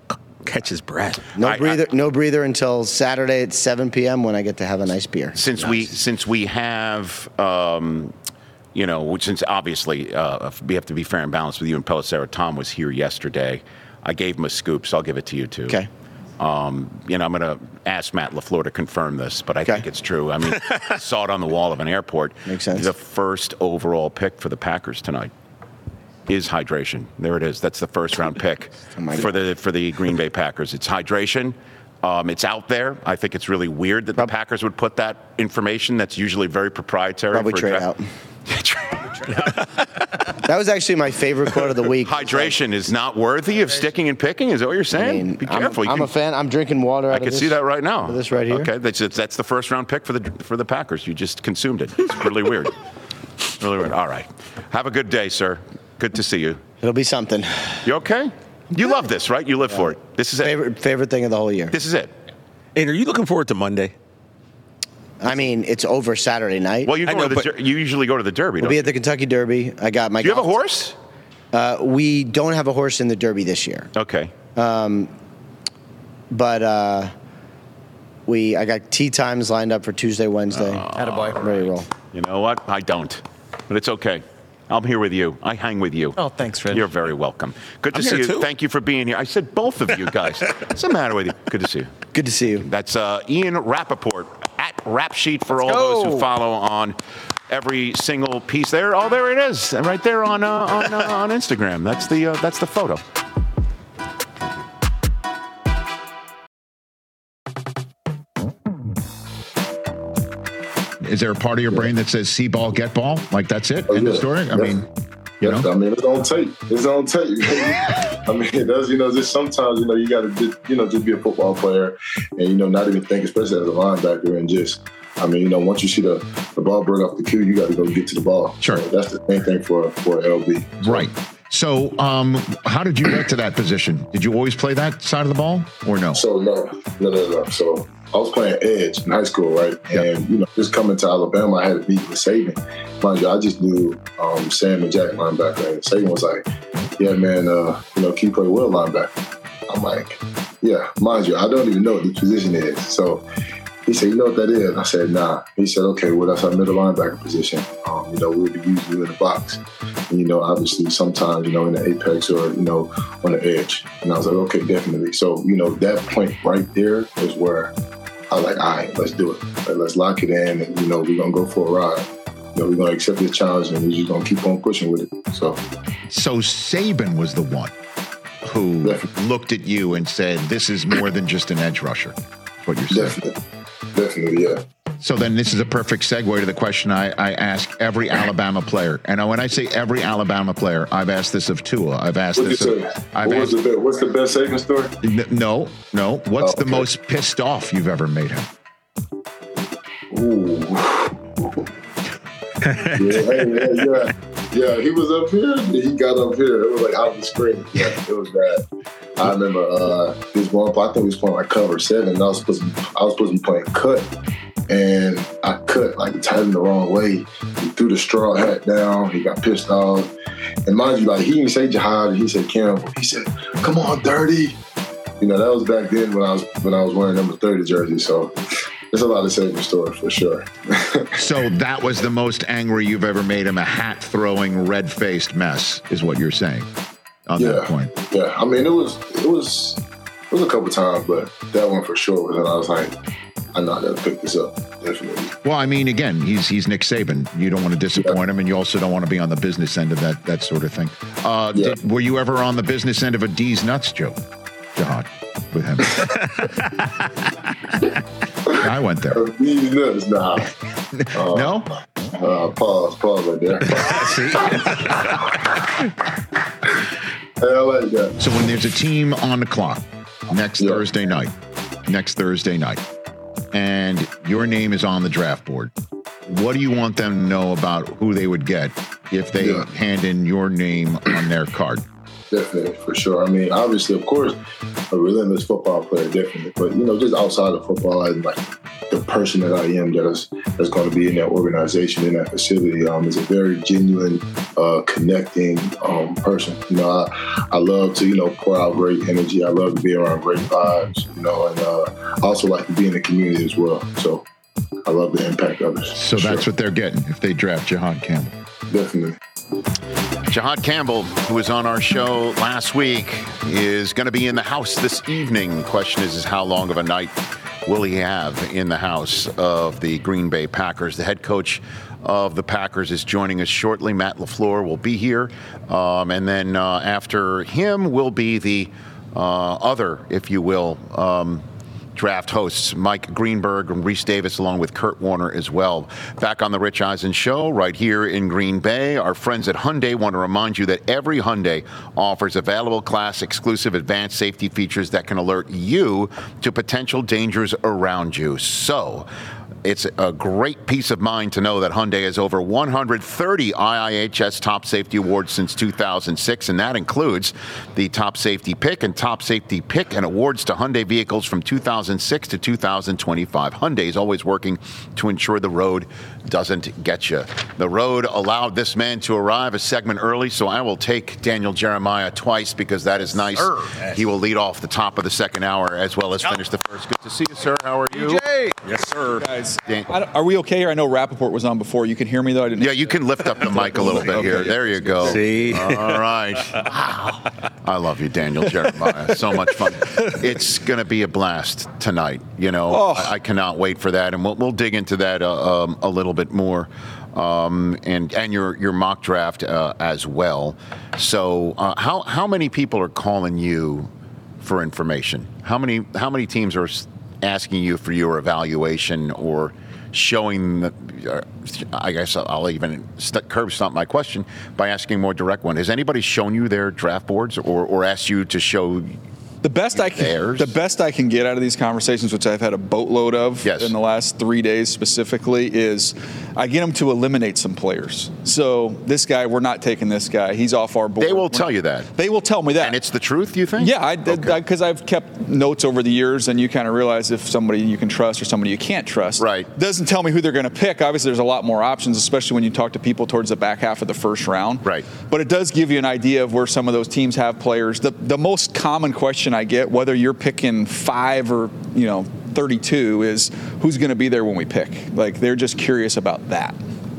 catch his breath. No I- breather. no breather until Saturday at seven p.m. when I get to have a nice beer. Since we since we have, um, you know, since obviously uh, we have to be fair and balanced with you and Pelissero. Tom was here yesterday. I gave him a scoop, so I'll give it to you too. Okay. Um, you know, I'm going to ask Matt LaFleur to confirm this, but I think it's true. I mean, I saw it on the wall of an airport. Makes sense. The first overall pick for the Packers tonight is hydration. There it is. That's the first round pick Oh for the for the Green Bay Packers. It's hydration. Um, it's out there. I think it's really weird that the Packers would put that information that's usually very proprietary. Probably for a trade draft. out. That was actually my favorite quote of the week. Hydration is not worthy of sticking and picking. Is that what you're saying? I mean, Be I'm- careful. You I'm can- a fan. I'm drinking water out I of can this- see that right now. out of this right here. Okay, that's that's the first round pick for the for the Packers. You just consumed it. It's really weird. Really weird. All right. Have a good day, sir. Good to see you. It'll be something. You okay? You love this, right? You live for it. This is it. Favorite favorite thing of the whole year. This is it. And are you looking forward to Monday? I mean, it's over Saturday night. Well, you go I know, to the but- Der- you usually go to the Derby. We'll Don't be you? at the Kentucky Derby. I got my. Do you have a golf- horse? Uh, we don't have a horse in the Derby this year. Okay. Um, but uh, we, I got tee times lined up for Tuesday, Wednesday. Attaboy. Ready to roll. You know what? I don't, but it's okay. I'm here with you. I hang with you. Oh, thanks, Fred. You're very welcome. Good to I'm see here you. too. Thank you for being here. I said both of you guys. What's the matter with you? Good to see you. Good to see you. That's uh, Ian Rappaport at Rap Sheet for all go. those who follow on every single piece there. Oh, there it is, right there on uh, on uh, on Instagram. That's the uh, that's the photo. Is there a part of your brain that says see ball, get ball? Like that's it? Oh, End of yeah. story? I Yeah. mean, you Yeah, know? I mean, it's on tape. It's on tape. I mean, that's, you know, just sometimes, you know, you got to just, you know, just be a football player and, you know, not even think, especially as a linebacker, and just, I mean, you know, once you see the, the ball break off the cue, you got to go get to the ball. Sure. So that's the main thing for, for L B. So, Right. So, um, how did you get to that position? Did you always play that side of the ball or no? So, no, no, no, no. So, I was playing edge in high school, right? And, you know, just coming to Alabama, I had to meet with Saban. Mind you, I just knew um, Sam and Jack linebacker. And Saban was like, yeah, man, uh, you know, can you play well linebacker? I'm like, yeah, mind you, I don't even know what the position is. So he said, you know what that is? I said, nah. He said, okay, well, that's our middle linebacker position. Um, you know, we would use you in the box. And, you know, obviously sometimes, you know, in the apex or, you know, on the edge. And I was like, okay, definitely. So, you know, that point right there is where I was like, all right, let's do it. Like, let's lock it in and, you know, we're going to go for a ride. You know, we're going to accept this challenge and we're just going to keep on pushing with it. So, So Saban was the one who Definitely. looked at you and said, this is more than just an edge rusher. What you're saying. definitely, definitely, yeah. So then this is a perfect segue to the question I, I ask every Alabama player. And when I say every Alabama player, I've asked this of Tua. I've asked What you this of, say? I've What was asked, the, be- what's the best Saban story? N- no, no. What's Oh, the okay. most pissed off you've ever made him? Ooh. yeah, yeah, yeah. Yeah, he was up here. and He got up here. It was like out the screen. Yeah, it was bad. I remember uh, this one. I think we was playing like cover seven. And I was supposed to. Be, I was supposed to be playing cut, and I cut like timed the wrong way. He threw the straw hat down. He got pissed off. And mind you, like he didn't say Jihad. He said Campbell. He said, "Come on, Dirty." You know, that was back then when I was when I was wearing number thirty jersey. So there's a lot of Saban stories for sure. So that was the most angry you've ever made him, a hat-throwing, red-faced mess, is what you're saying on yeah, that point. yeah. I mean, it was it was it was a couple times, but that one for sure was. And I was like, I know I got to pick this up, definitely. Well, I mean, again, he's he's Nick Saban. You don't want to disappoint him, and you also don't want to be on the business end of that that sort of thing. Uh, Yeah. did, were you ever on the business end of a D's nuts joke, Jihad, with him? I went there. These nuts, nah. Uh, No? Uh, pause, pause right there. See? Hey, I like that. So when there's a team on the clock next Yeah. Thursday night, next Thursday night, and your name is on the draft board, what do you want them to know about who they would get if they Yeah. hand in your name on their card? Definitely, for sure. I mean, obviously, of course, a relentless football player, definitely. But, you know, just outside of football, and like the person that I am that is that's going to be in that organization, in that facility. Um, is a very genuine, uh, connecting um, person. You know, I, I love to, you know, pour out great energy. I love to be around great vibes, you know, and uh, I also like to be in the community as well. So I love to impact others. So that's sure. what they're getting if they draft Jihaad Campbell. Definitely. Jihaad Campbell, who was on our show last week, is going to be in the house this evening. The question is, is how long of a night will he have in the house of the Green Bay Packers? The head coach of the Packers is joining us shortly. Matt LaFleur will be here. Um, and then uh, after him will be the uh, other, if you will, um, draft hosts, Mike Greenberg and Reese Davis, along with Kurt Warner as well. Back on the Rich Eisen Show right here in Green Bay. Our friends at Hyundai want to remind you that every Hyundai offers available class exclusive advanced safety features that can alert you to potential dangers around you. So it's a great peace of mind to know that Hyundai has over one hundred thirty I I H S Top Safety Awards since two thousand six, and that includes the Top Safety Pick and Top Safety Pick and awards to Hyundai vehicles from two thousand six to two thousand twenty-five. Hyundai is always working to ensure the road doesn't get you. The road allowed this man to arrive a segment early, so I will take Daniel Jeremiah twice because that is nice. Sir. He will lead off the top of the second hour as well as finish the first. Good to see you, sir. How are you? D J. Yes, sir. Guys, Dan- I don't- are we okay here? I know Rappaport was on before. You can hear me, though? I didn't. Yeah, you can lift up the mic a little bit Okay, here. yeah. There you go. See? All right. Wow. I love you, Daniel Jeremiah. So much fun. It's going to be a blast tonight. You know, Oh. I, I cannot wait for that, and we'll, we'll dig into that uh, um, a little bit more. Um, and and your your mock draft uh, as well. So uh, how how many people are calling you for information? How many how many teams are s- asking you for your evaluation or showing? The, uh, I guess I'll even st- curb stomp my question by asking a more direct one. Has anybody shown you their draft boards or or asked you to show? The best I can, theirs? the best I can get out of these conversations, which I've had a boatload of Yes. in the last three days specifically, is I get them to eliminate some players. So this guy, we're not taking this guy. He's off our board. They will We're tell not- you that. They will tell me that. And it's the truth, you think? Yeah, I did because I've kept notes over the years, and you kind of realize if somebody you can trust or somebody you can't trust. Right. Doesn't tell me who they're going to pick. Obviously, there's a lot more options, especially when you talk to people towards the back half of the first round. Right. But it does give you an idea of where some of those teams have players. The the most common question I get, whether you're picking five or you know thirty-two, is who's going to be there when we pick. Like they're just curious about that.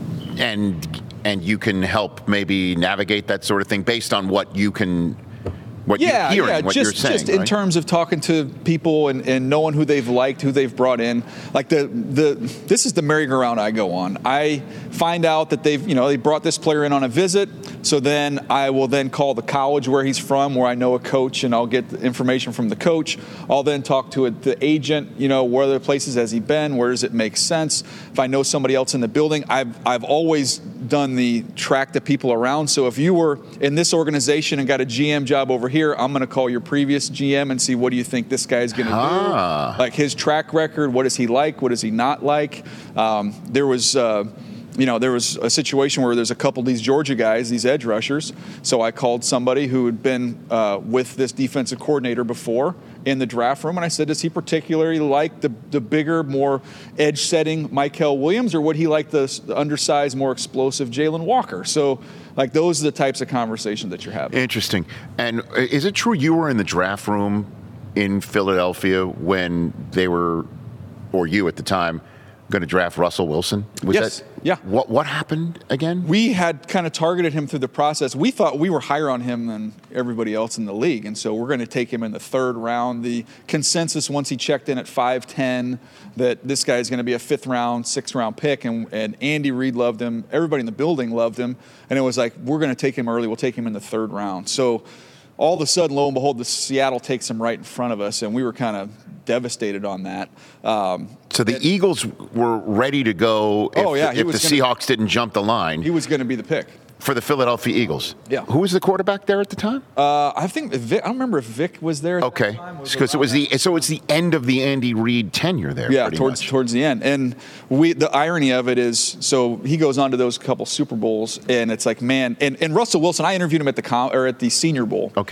And and you can help maybe navigate that sort of thing based on what you can, what yeah, you're hearing, yeah, what just, you're saying. just in right? terms of talking to people and, and knowing who they've liked, who they've brought in. Like the the this is the merry-go-round I go on. I find out that they've you know they brought this player in on a visit, so then I will then call the college where he's from, where I know a coach, and I'll get the information from the coach. I'll then talk to a, the agent. You know, where other places has he been? Where does it make sense? If I know somebody else in the building, I've I've always done the track the people around. So if you were in this organization and got a G M job over here, I'm going to call your previous G M and see what do you think this guy's going to Ah. do. Like his track record, what does he like, what does he not like. Um, there was, uh, you know, there was a situation where there's a couple of these Georgia guys, these edge rushers. So I called somebody who had been uh, with this defensive coordinator before in the draft room, and I said, does he particularly like the, the bigger, more edge-setting Mykel Williams, or would he like the, the undersized, more explosive Jalen Walker? So, like, those are the types of conversations that you're having. Interesting. And is it true you were in the draft room in Philadelphia when they were, or you at the time, going to draft Russell Wilson? Was Yes. That, yeah. What what happened again? We had kind of targeted him through the process. We thought we were higher on him than everybody else in the league, and so we're going to take him in the third round. The consensus, once he checked in at five ten, that this guy is going to be a fifth round, sixth round pick, and, and Andy Reid loved him. Everybody in the building loved him, and it was like, we're going to take him early. We'll take him in the third round. So all of a sudden, lo and behold, the Seattle takes him right in front of us, and we were kind of devastated on that. Um, so the Eagles were ready to go if, Oh, yeah, he if the was gonna- Seahawks didn't jump the line. He was going to be the pick. For the Philadelphia Eagles. Yeah. Who was the quarterback there at the time? Uh, I think Vic, I don't remember if Vic was there. At Okay. that time. Was Because it was the so it's the end of the Andy Reid tenure there. Yeah, pretty towards much. towards the end. And we the irony of it is, so he goes on to those couple Super Bowls, and it's like, man, and, and Russell Wilson, I interviewed him at the com, or at the Senior Bowl. Okay.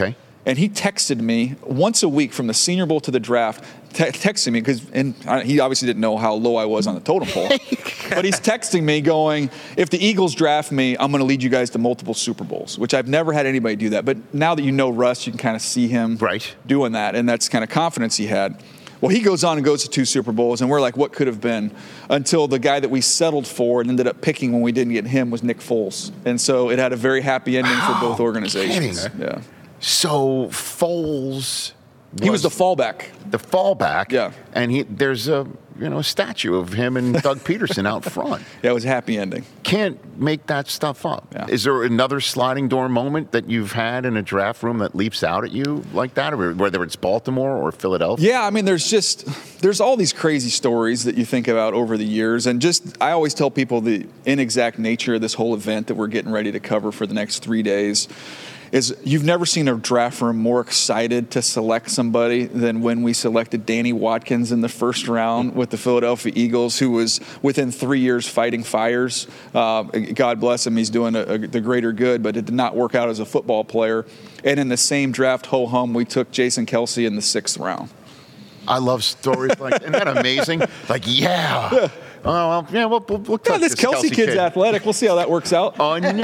And he texted me once a week from the Senior Bowl to the draft, te- texting me, because and I, he obviously didn't know how low I was on the totem pole. But he's texting me going, if the Eagles draft me, I'm going to lead you guys to multiple Super Bowls, which I've never had anybody do that. But now that you know Russ, you can kind of see him right. doing that, and that's kind of confidence he had. Well, he goes on and goes to two Super Bowls, and we're like, what could have been? Until the guy that we settled for and ended up picking when we didn't get him was Nick Foles. And so it had a very happy ending oh, for both organizations. Kidding. Yeah. So Foles... Was he was the fallback. The fallback. Yeah. And he there's a you know a statue of him and Doug Peterson out front. Yeah, it was a happy ending. Can't make that stuff up. Yeah. Is there another sliding door moment that you've had in a draft room that leaps out at you like that, or whether it's Baltimore or Philadelphia? Yeah, I mean, there's just there's all these crazy stories that you think about over the years, and just I always tell people the inexact nature of this whole event that we're getting ready to cover for the next three days. Is you've never seen a draft room more excited to select somebody than when we selected Danny Watkins in the first round with the Philadelphia Eagles, who was within three years fighting fires. Uh, God bless him, he's doing a, a, the greater good, but it did not work out as a football player. And in the same draft, ho-hum, we took Jason Kelce in the sixth round. I love stories like, isn't that amazing? Like, yeah. yeah. Oh, well, yeah, we'll, we'll, we'll yeah, this, this Kelce, Kelce kid's kid. athletic. We'll see how that works out.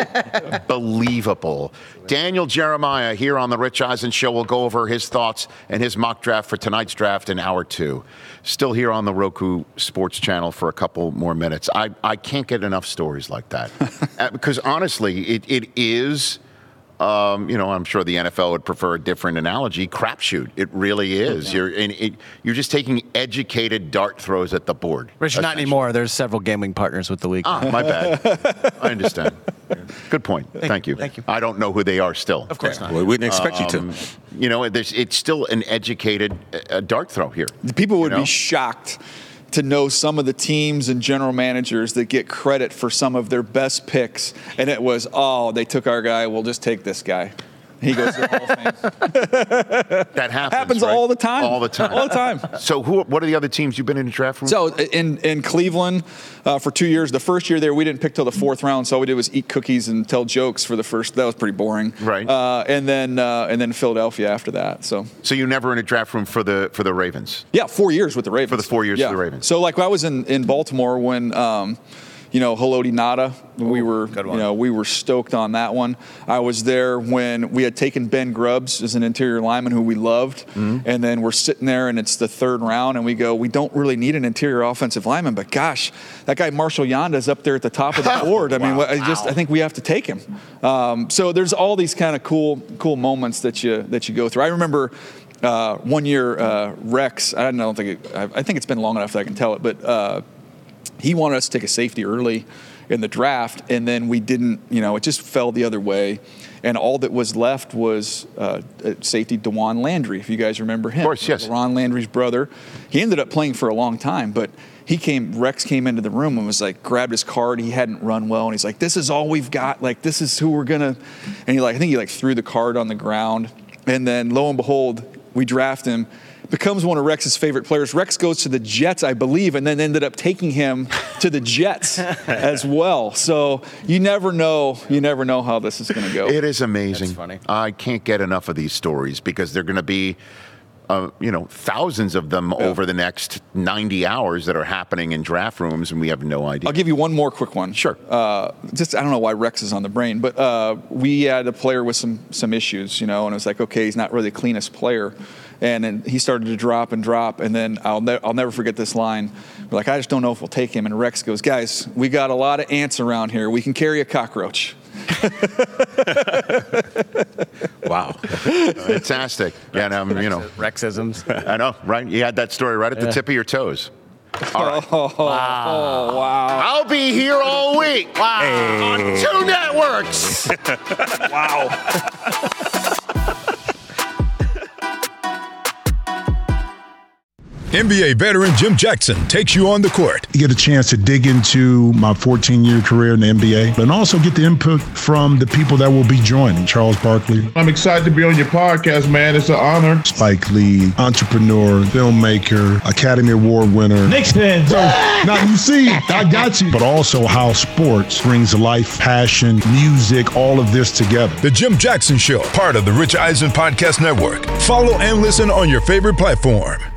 Unbelievable. Daniel Jeremiah here on the Rich Eisen Show. We'll go over his thoughts and his mock draft for tonight's draft in hour two. Still here on the Roku Sports Channel for a couple more minutes. I, I can't get enough stories like that. uh, because honestly, it, it is... Um, you know, I'm sure the N F L would prefer a different analogy. Crapshoot. It really is. You're in, it, you're just taking educated dart throws at the board. Rich, not anymore. There's several gambling partners with the league. Ah, my bad. I understand. Good point. Thank, Thank you. Thank you. I don't know who they are still. Of course not. Well, we wouldn't expect um, you to. You know, there's, it's still an educated uh, dart throw here. People would you know? be shocked to know some of the teams and general managers that get credit for some of their best picks. And it was, oh, they took our guy. We'll just take this guy. He goes to the Hall of Fame. That happens. Happens right? all the time. All the time. All the time. So, who? What are the other teams you've been in the draft room? So, in in Cleveland uh, for two years. The first year there, we didn't pick till the fourth round. So all we did was eat cookies and tell jokes for the first. That was pretty boring. Right. Uh, and then uh, and then Philadelphia after that. So. So you never in a draft room for the for the Ravens? Yeah, four years with the Ravens. For the four years yeah. for the Ravens. So like I was in in Baltimore when. Um, You know, Haloti Ngata, we were, you know, we were stoked on that one. I was there when we had taken Ben Grubbs as an interior lineman who we loved, mm-hmm. and then we're sitting there and it's the third round, and we go, we don't really need an interior offensive lineman, but gosh, that guy Marshall Yanda is up there at the top of the board. I mean, wow. I just, I think we have to take him. Um, so there's all these kind of cool, cool moments that you that you go through. I remember. Uh, one year, uh, Rex, I don't think, it, I think it's been long enough that I can tell it, but uh, he wanted us to take a safety early in the draft, and then we didn't, you know, it just fell the other way. And all that was left was uh, safety DeJuan Landry, if you guys remember him. Of course, yes. Ron Landry's brother. He ended up playing for a long time, but he came, Rex came into the room and was like, grabbed his card. He hadn't run well, and he's like, this is all we've got. Like, this is who we're going to, and he like, I think he like threw the card on the ground. And then lo and behold, we draft him. Becomes one of Rex's favorite players. Rex goes to the Jets, I believe, and then ended up taking him to the Jets as well. So you never know, you never know how this is going to go. It is amazing. That's funny. I can't get enough of these stories because they're going to be, uh, you know, thousands of them yeah. over the next ninety hours that are happening in draft rooms, and we have no idea. I'll give you one more quick one. Sure. Uh, just I don't know why Rex is on the brain, but uh, we had a player with some some issues, you know, and it was like, okay, he's not really the cleanest player. And then he started to drop and drop, and then I'll, ne- I'll never forget this line. We're like, I just don't know if we'll take him. And Rex goes, guys, we got a lot of ants around here. We can carry a cockroach. Wow. Fantastic. Yeah, and, um, you know. Rexisms. I know, right? You had that story right at the yeah. tip of your toes. All right. Oh, wow. Oh, wow. I'll be here all week. Wow. Hey. On two networks. Wow. N B A veteran Jim Jackson takes you on the court. You get a chance to dig into my fourteen-year career in the N B A, and also get the input from the people that will be joining. Charles Barkley. I'm excited to be on your podcast, man. It's an honor. Spike Lee, entrepreneur, filmmaker, Academy Award winner. Knicks fan. So, now you see, I got you. But also how sports brings life, passion, music, all of this together. The Jim Jackson Show, part of the Rich Eisen Podcast Network. Follow and listen on your favorite platform.